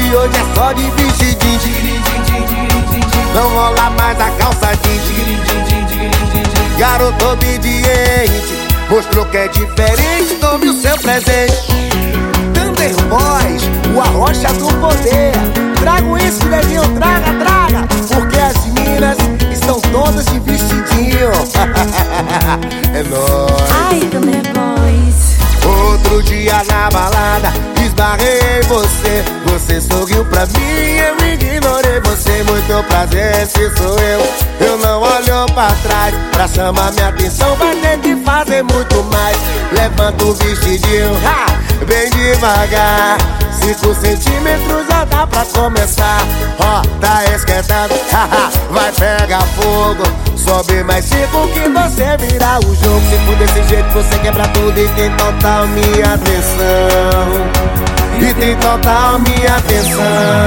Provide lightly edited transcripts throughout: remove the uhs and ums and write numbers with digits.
de hoje é só de vestidinho. Não rola mais a calça jeans. Garoto obediente, mostrou que é diferente, tome o seu presente. Thunder Boys, o arrocha do poder. Trago isso, neguinho, traga, traga, porque as meninas estão todas de vestidinho. É nóis. Ai, Thunder Boys. Outro dia na balada, esbarrei em você. Você sorriu pra mim, eu ignorei você. Muito prazer, se sou eu não olho pra trás. Pra chamar minha atenção vai ter que fazer muito mais. Levanta o vestidinho, bem devagar. 5 centímetros já dá pra começar. Ó, tá esquentando, vai pegar fogo. Sobe mais 5 que você vira o jogo. Se for desse jeito você quebra tudo e tem total minha atenção. E tem total minha atenção.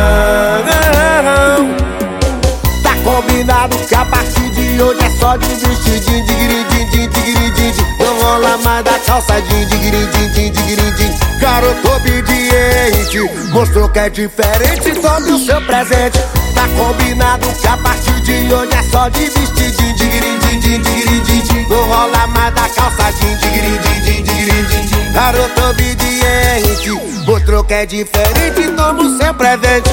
Tá combinado que a partir de hoje é só de vestidinho. Não rola mais da calça jeans. Garoto obediente, mostrou que é diferente, tome o seu presente. Tá combinado que a partir de hoje é só de vestidinho. Não rola mais da calça jeans. Garoto obediente, mostrou que é diferente, toma o seu presente.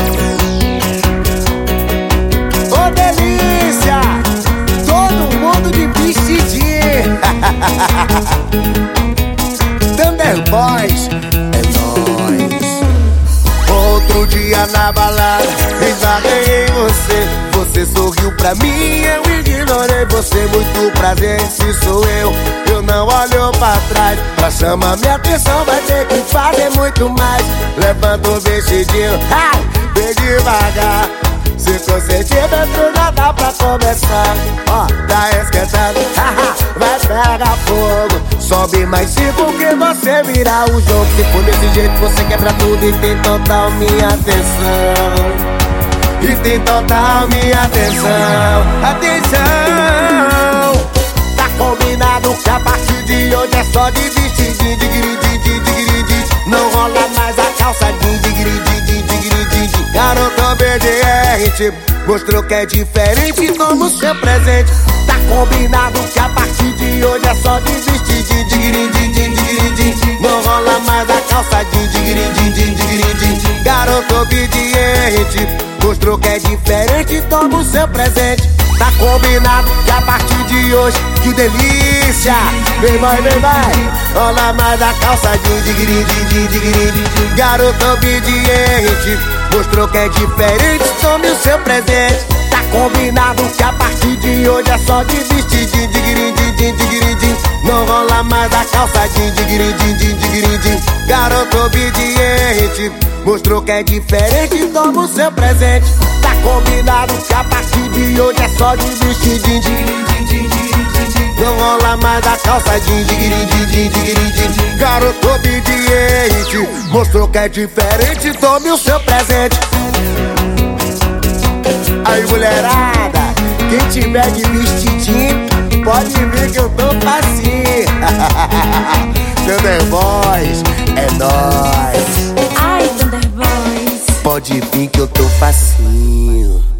Ô delícia, todo mundo de vestidinho. Thunder Boys, é nóis. Outro dia na balada, esbarrei em você. Você sorriu pra mim, eu ignorei você. Muito prazer, se sou eu não olho pra trás. Pra chamar minha atenção vai ter que fazer muito mais. Levanta o vestidinho, bem devagar. 5 centímetros já dá pra começar. Ó, tá esquentando, vai pegar fogo. Sobe mais 5 que você vira o jogo. Se for desse jeito você quebra tudo e tem total minha atenção. E tem total minha atenção. Atenção. Tá combinado que a partir de hoje é só de vestidinho. Não rola mais a calça jeans. Garoto obediente, mostrou que é diferente, toma o seu presente. Tá combinado que a partir de hoje é só de vestidinho. Não rola mais a calça jeans. Garoto obediente, mostrou que é diferente, toma o seu presente. Tá combinado que a partir de hoje, que delícia. Vem vai, rola mais a calça jeans. Garoto obediente, mostrou que é diferente, tome o seu presente. Tá combinado que a partir de hoje é só de vestidinho. Não rola mais a calça jeans. Garoto obediente, mostrou que é diferente, toma o seu presente. Tá combinado que a partir de hoje é só de vestidinho. Não rola mais da calça jeans. Garoto obediente, mostrou que é diferente, tome o seu presente. Aí mulherada, quem tiver de vestidinho pode vir que eu tô facinho. Thunder Boys, é nóis. Ai, Thunder Boys. Pode vir que eu tô facinho.